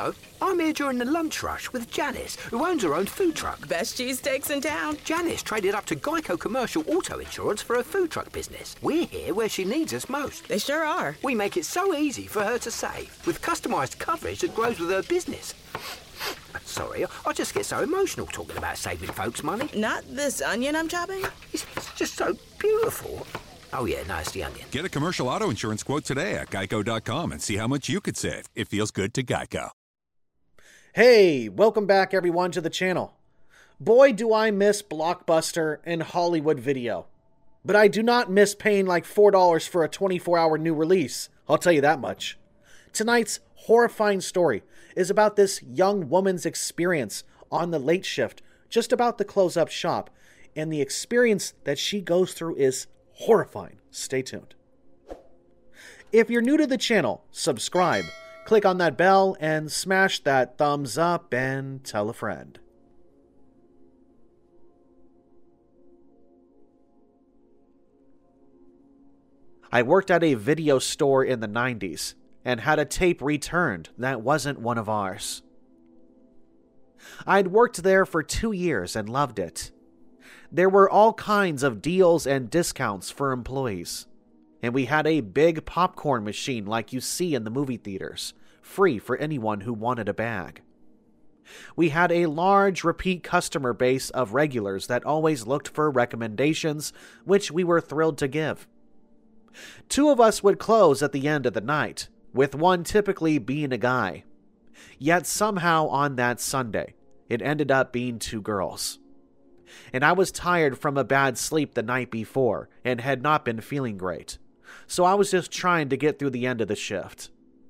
Hello, I'm here during the lunch rush with Janice, who owns her own food truck. Best cheesesteaks in town. Janice traded up to Geico Commercial Auto Insurance for her food truck business. We're here where she needs us most. They sure are. We make it so easy for her to save, with customised coverage that grows with her business. Sorry, I just get so emotional talking about saving folks money. Not this onion I'm chopping? It's just so beautiful. Oh yeah, no, it's the onion. Get a commercial auto insurance quote today at geico.com and see how much you could save. It feels good to Geico. Hey, welcome back everyone to the channel. Boy, do I miss Blockbuster and Hollywood Video. But I do not miss paying like $4 for a 24-hour new release. I'll tell you that much. Tonight's horrifying story is about this young woman's experience on the late shift, just about to close up shop, and the experience that she goes through is horrifying. Stay tuned. If you're new to the channel, subscribe, click on that bell, and smash that thumbs up and tell a friend. I worked at a video store in the 90s and had a tape returned that wasn't one of ours. I'd worked there for 2 years and loved it. There were all kinds of deals and discounts for employees, and we had a big popcorn machine like you see in the movie theaters, free for anyone who wanted a bag. We had a large repeat customer base of regulars that always looked for recommendations, which we were thrilled to give. 2 of us would close at the end of the night, with one typically being a guy. Yet somehow on that Sunday, it ended up being 2 girls. And I was tired from a bad sleep the night before and had not been feeling great, so I was just trying to get through the end of the shift.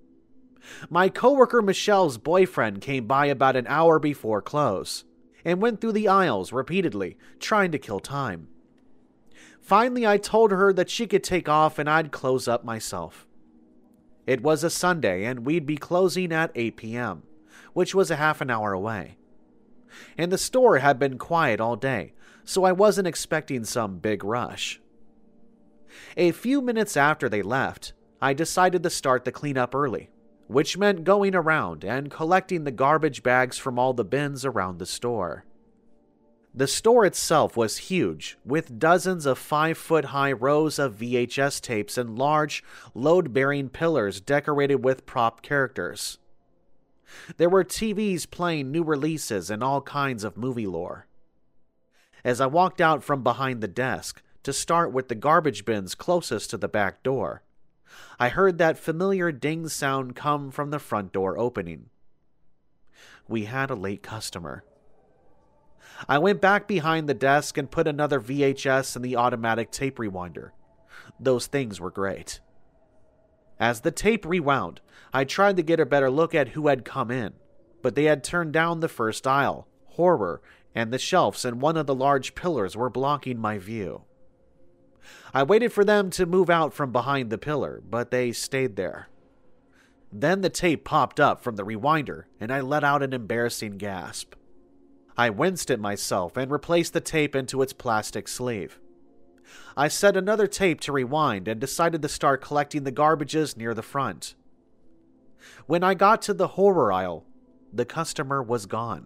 My coworker Michelle's boyfriend came by about an hour before close and went through the aisles repeatedly, trying to kill time. Finally, I told her that she could take off and I'd close up myself. It was a Sunday and we'd be closing at 8 p.m., which was a half an hour away. And the store had been quiet all day, so I wasn't expecting some big rush. A few minutes after they left, I decided to start the cleanup early, which meant going around and collecting the garbage bags from all the bins around the store. The store itself was huge, with dozens of 5-foot-high rows of VHS tapes and large, load-bearing pillars decorated with prop characters. There were TVs playing new releases and all kinds of movie lore. As I walked out from behind the desk to start with the garbage bins closest to the back door, I heard that familiar ding sound come from the front door opening. We had a late customer. I went back behind the desk and put another VHS in the automatic tape rewinder. Those things were great. As the tape rewound, I tried to get a better look at who had come in, but they had turned down the first aisle, horror, and the shelves and one of the large pillars were blocking my view. I waited for them to move out from behind the pillar, but they stayed there. Then the tape popped up from the rewinder, and I let out an embarrassing gasp. I winced at myself and replaced the tape into its plastic sleeve. I set another tape to rewind and decided to start collecting the garbages near the front. When I got to the horror aisle, the customer was gone.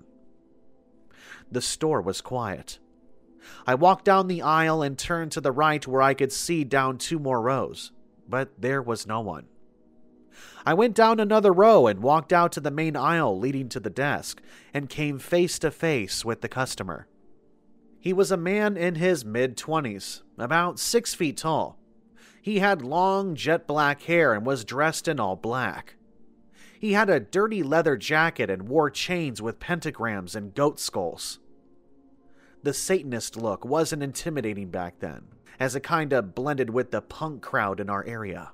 The store was quiet. I walked down the aisle and turned to the right where I could see down 2 more rows, but there was no one. I went down another row and walked out to the main aisle leading to the desk and came face to face with the customer. He was a man in his mid-20s, about 6 feet tall. He had long jet black hair and was dressed in all black. He had a dirty leather jacket and wore chains with pentagrams and goat skulls. The Satanist look wasn't intimidating back then, as it kinda blended with the punk crowd in our area.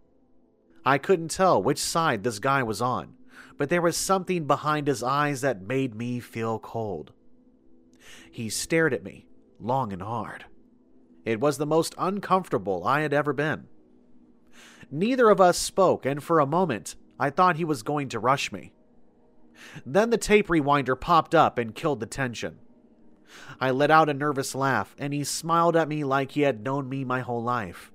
I couldn't tell which side this guy was on, but there was something behind his eyes that made me feel cold. He stared at me, long and hard. It was the most uncomfortable I had ever been. Neither of us spoke, and for a moment, I thought he was going to rush me. Then the tape rewinder popped up and killed the tension. I let out a nervous laugh, and he smiled at me like he had known me my whole life.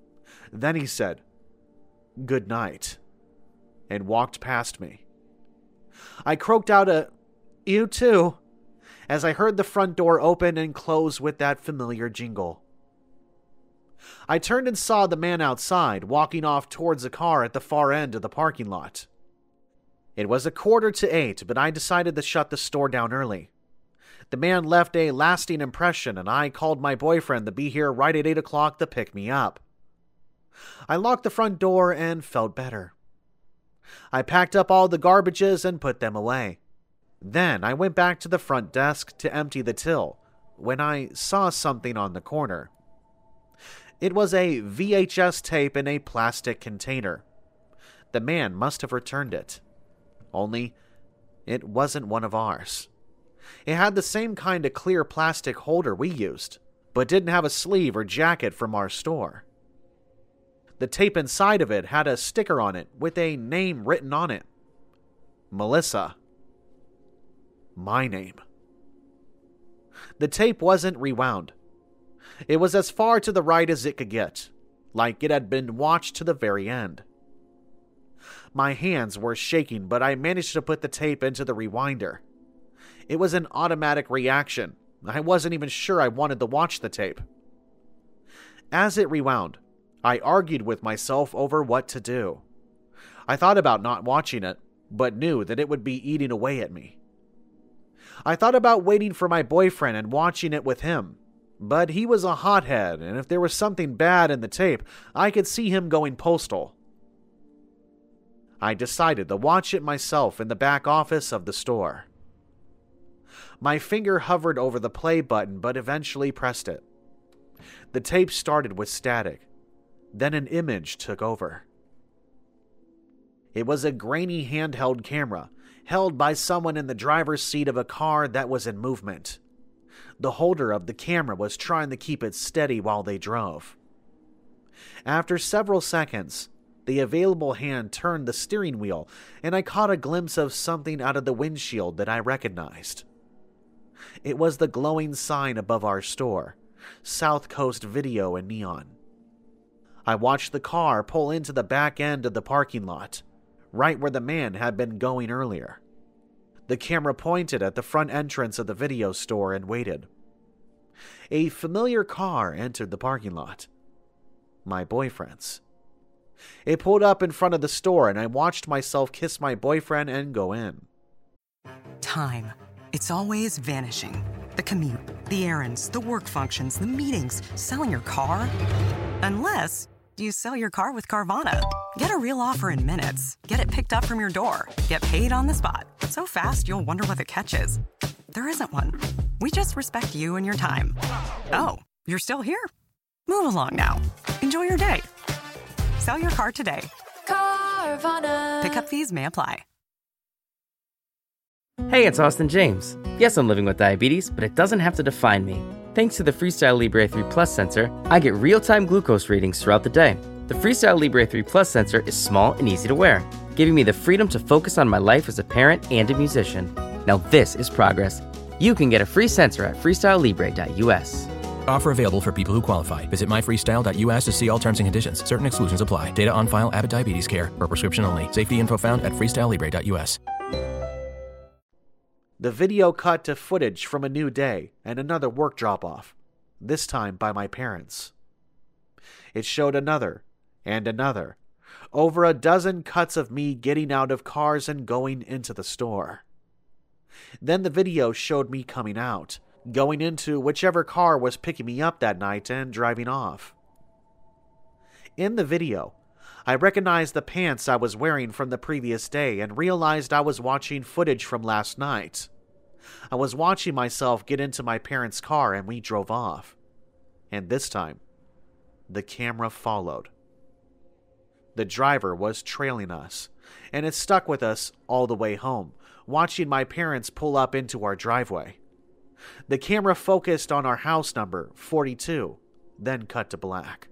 Then he said, "Good night," and walked past me. I croaked out a, "You too," as I heard the front door open and close with that familiar jingle. I turned and saw the man outside, walking off towards a car at the far end of the parking lot. It was 7:45, but I decided to shut the store down early. The man left a lasting impression, and I called my boyfriend to be here right at 8 o'clock to pick me up. I locked the front door and felt better. I packed up all the garbages and put them away. Then I went back to the front desk to empty the till when I saw something on the corner. It was a VHS tape in a plastic container. The man must have returned it. Only, it wasn't one of ours. It had the same kind of clear plastic holder we used, but didn't have a sleeve or jacket from our store. The tape inside of it had a sticker on it with a name written on it. Melissa. My name. The tape wasn't rewound. It was as far to the right as it could get, like it had been watched to the very end. My hands were shaking, but I managed to put the tape into the rewinder. It was an automatic reaction. I wasn't even sure I wanted to watch the tape. As it rewound, I argued with myself over what to do. I thought about not watching it, but knew that it would be eating away at me. I thought about waiting for my boyfriend and watching it with him, but he was a hothead, and if there was something bad in the tape, I could see him going postal. I decided to watch it myself in the back office of the store. My finger hovered over the play button, but eventually pressed it. The tape started with static. Then an image took over. It was a grainy handheld camera, held by someone in the driver's seat of a car that was in movement. The holder of the camera was trying to keep it steady while they drove. After several seconds, the available hand turned the steering wheel, and I caught a glimpse of something out of the windshield that I recognized. It was the glowing sign above our store, South Coast Video in neon. I watched the car pull into the back end of the parking lot, right where the man had been going earlier. The camera pointed at the front entrance of the video store and waited. A familiar car entered the parking lot. My boyfriend's. It pulled up in front of the store, and I watched myself kiss my boyfriend and go in. Time. It's always vanishing. The commute, the errands, the work functions, the meetings, selling your car. Unless you sell your car with Carvana. Get a real offer in minutes. Get it picked up from your door. Get paid on the spot. So fast you'll wonder what the catch is. There isn't one. We just respect you and your time. Oh, you're still here? Move along now. Enjoy your day. Sell your car today. Carvana. Pickup fees may apply. Hey, it's Austin James. Yes, I'm living with diabetes, but it doesn't have to define me. Thanks to the Freestyle Libre 3 Plus sensor, I get real-time glucose readings throughout the day. The Freestyle Libre 3 Plus sensor is small and easy to wear, giving me the freedom to focus on my life as a parent and a musician. Now this is progress. You can get a free sensor at freestylelibre.us. Offer available for people who qualify. Visit myfreestyle.us to see all terms and conditions. Certain exclusions apply. Data on file. Abbott Diabetes Care. For prescription only. Safety info found at freestylelibre.us. The video cut to footage from a new day and another work drop-off, this time by my parents. It showed another and another, over a dozen cuts of me getting out of cars and going into the store. Then the video showed me coming out, going into whichever car was picking me up that night and driving off. In the video, I recognized the pants I was wearing from the previous day and realized I was watching footage from last night. I was watching myself get into my parents' car and we drove off. And this time, the camera followed. The driver was trailing us, and it stuck with us all the way home, watching my parents pull up into our driveway. The camera focused on our house number, 42, then cut to black.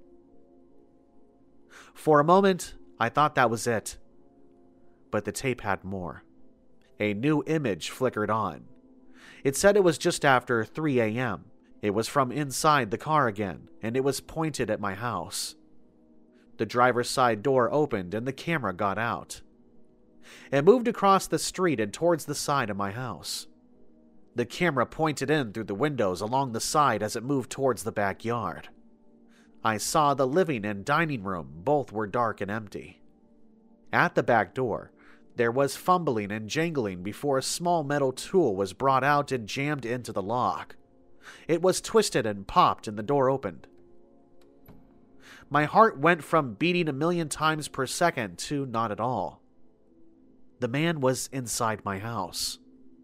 For a moment, I thought that was it. But the tape had more. A new image flickered on. It said it was just after 3 a.m. It was from inside the car again, and it was pointed at my house. The driver's side door opened and the camera got out. It moved across the street and towards the side of my house. The camera pointed in through the windows along the side as it moved towards the backyard. I saw the living and dining room, both were dark and empty. At the back door, there was fumbling and jangling before a small metal tool was brought out and jammed into the lock. It was twisted and popped and the door opened. My heart went from beating 1,000,000 times per second to not at all. The man was inside my house.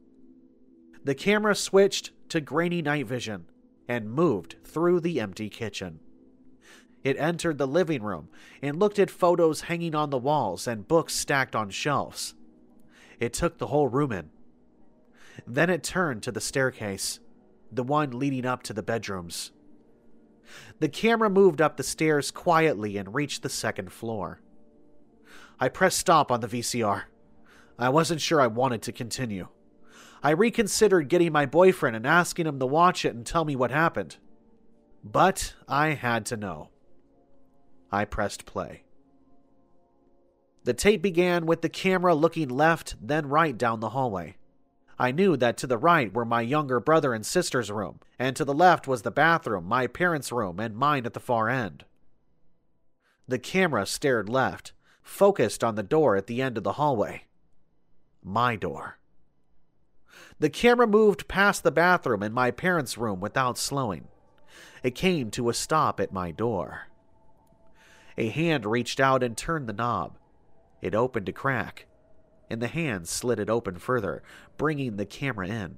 The camera switched to grainy night vision and moved through the empty kitchen. It entered the living room and looked at photos hanging on the walls and books stacked on shelves. It took the whole room in. Then it turned to the staircase, the one leading up to the bedrooms. The camera moved up the stairs quietly and reached the second floor. I pressed stop on the VCR. I wasn't sure I wanted to continue. I reconsidered getting my boyfriend and asking him to watch it and tell me what happened. But I had to know. I pressed play. The tape began with the camera looking left, then right down the hallway. I knew that to the right were my younger brother and sister's room, and to the left was the bathroom, my parents' room, and mine at the far end. The camera stared left, focused on the door at the end of the hallway. My door. The camera moved past the bathroom and my parents' room without slowing. It came to a stop at my door. A hand reached out and turned the knob. It opened a crack, and the hand slid it open further, bringing the camera in.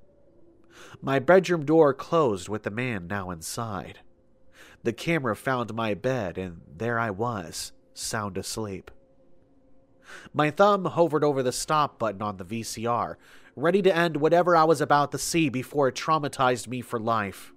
My bedroom door closed with the man now inside. The camera found my bed, and there I was, sound asleep. My thumb hovered over the stop button on the VCR, ready to end whatever I was about to see before it traumatized me for life.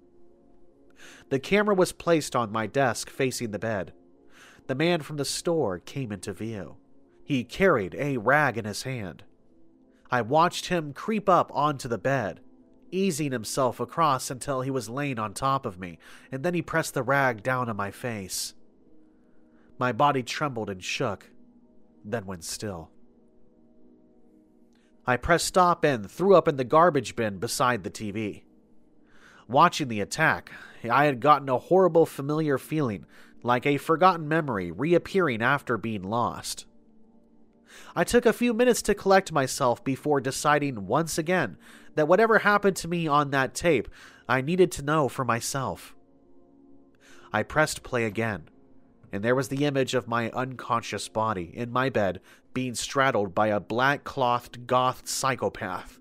The camera was placed on my desk facing the bed. The man from the store came into view. He carried a rag in his hand. I watched him creep up onto the bed, easing himself across until he was laying on top of me, and then he pressed the rag down on my face. My body trembled and shook, then went still. I pressed stop and threw up in the garbage bin beside the TV. Watching the attack, I had gotten a horrible familiar feeling, like a forgotten memory reappearing after being lost. I took a few minutes to collect myself before deciding once again that whatever happened to me on that tape, I needed to know for myself. I pressed play again, and there was the image of my unconscious body in my bed being straddled by a black-clothed goth psychopath.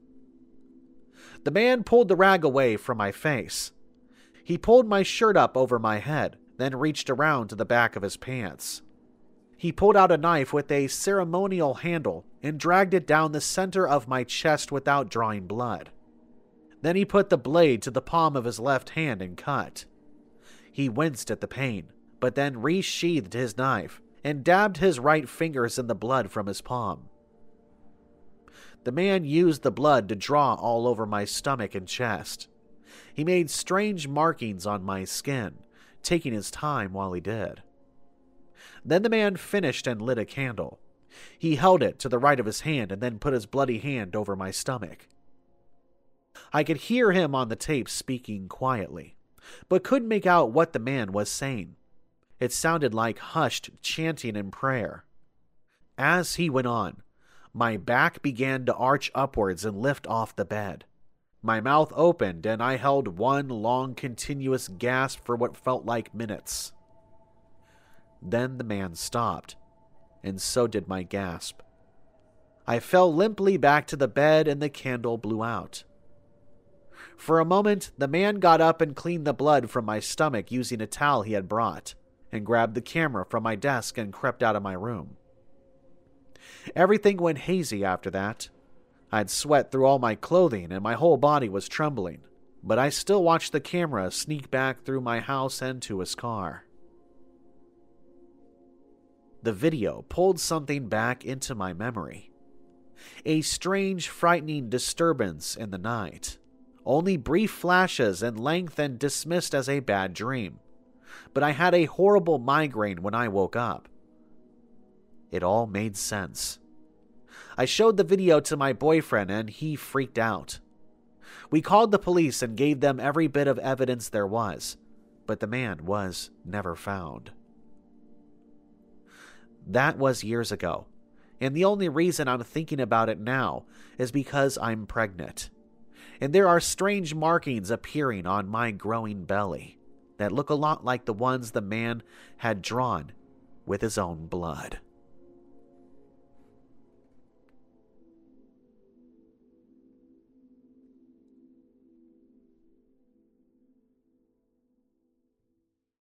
The man pulled the rag away from my face. He pulled my shirt up over my head, then reached around to the back of his pants. He pulled out a knife with a ceremonial handle and dragged it down the center of my chest without drawing blood. Then he put the blade to the palm of his left hand and cut. He winced at the pain, but then resheathed his knife and dabbed his right fingers in the blood from his palm. The man used the blood to draw all over my stomach and chest. He made strange markings on my skin, taking his time while he did. Then the man finished and lit a candle. He held it to the right of his hand and then put his bloody hand over my stomach. I could hear him on the tape speaking quietly, but couldn't make out what the man was saying. It sounded like hushed chanting and prayer. As he went on, my back began to arch upwards and lift off the bed. My mouth opened and I held one long continuous gasp for what felt like minutes. Then the man stopped, and so did my gasp. I fell limply back to the bed and the candle blew out. For a moment, the man got up and cleaned the blood from my stomach using a towel he had brought, and grabbed the camera from my desk and crept out of my room. Everything went hazy after that. I'd sweat through all my clothing and my whole body was trembling, but I still watched the camera sneak back through my house and to his car. The video pulled something back into my memory. A strange, frightening disturbance in the night. Only brief flashes in length and dismissed as a bad dream. But I had a horrible migraine when I woke up. It all made sense. I showed the video to my boyfriend and he freaked out. We called the police and gave them every bit of evidence there was, but the man was never found. That was years ago, and the only reason I'm thinking about it now is because I'm pregnant, and there are strange markings appearing on my growing belly that look a lot like the ones the man had drawn with his own blood.